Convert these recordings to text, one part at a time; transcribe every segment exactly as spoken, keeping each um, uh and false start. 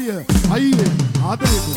කට්ටිය අයියේ ආදරේ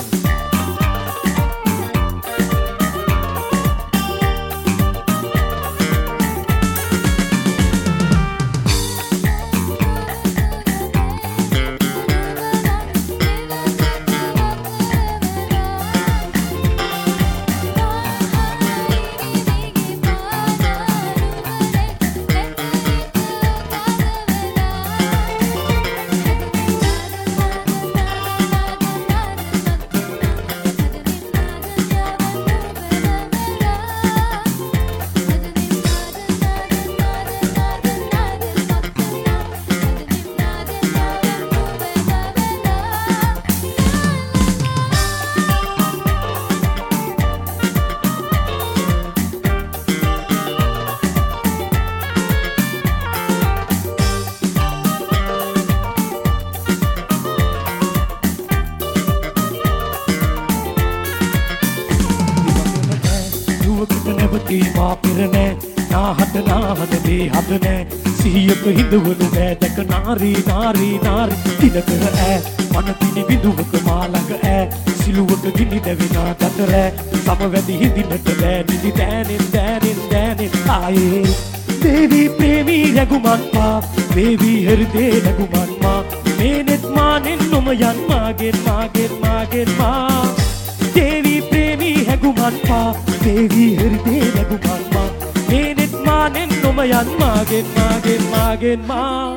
සිහියක හිඳවනු බෑ දැක නාරී නාරී නාරී දිනකර ඈ මනතිනි බිඳුවක මාළඟ ඈ සිලුවක ගිනි දැවෙනා දතරෑ සමවැදි හිඳින්නට බෑ නිදි දෑනෙන් දෑනෙන් දෑනෙන් ආයේ දේවී ප්‍රේමී රැගුමන් පා වේවී හෘදේ රැගුමන් මා මේනෙත් මානෙන් නොම යන් මාගෙන් මාගෙන් මාගෙන් මා දේවී ප්‍රේමී රැගුමන් පා වේවී හෘදේ රැගුමන් මා මේනෙත් මානෙන් නොම යන් මාගෙන් මාගෙන් මාගෙන් මා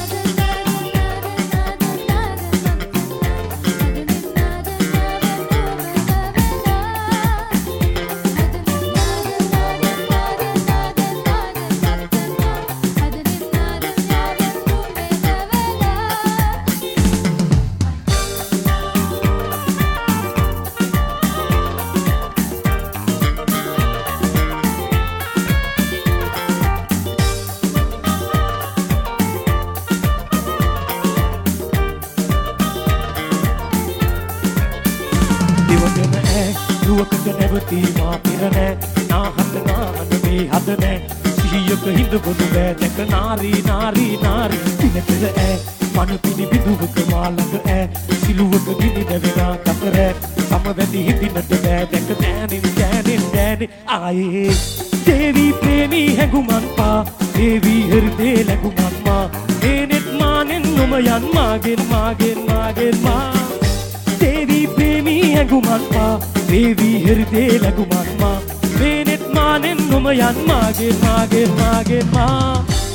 හිඳවනු බෑ දැක නාරී නාරී නාරී දිනකර ඈ මනපිනි බිඳුවක මාළඟ ඈ සිලුවක ගිනි දැවෙනා දතරෑ සමවැදි හිඳින්නට බෑ දැක දෑනෙන් දෑනෙන් දෑනෙන් ආයේ දේවී ප්‍රේමී හැඟුමන් පා දේවී හෘදේ ලැබුමන් මා මේනෙත් මානෙන් නොම යන් මාගෙන් මාගෙන් මාගෙන් මා දේවී ප්‍රේමී හැඟුමන් පා දේවී හෘදේ ලැබුමන් මා මේනෙත් මානෙන් නොම යන් මාගෙන් මාගෙන් මාගෙන් මා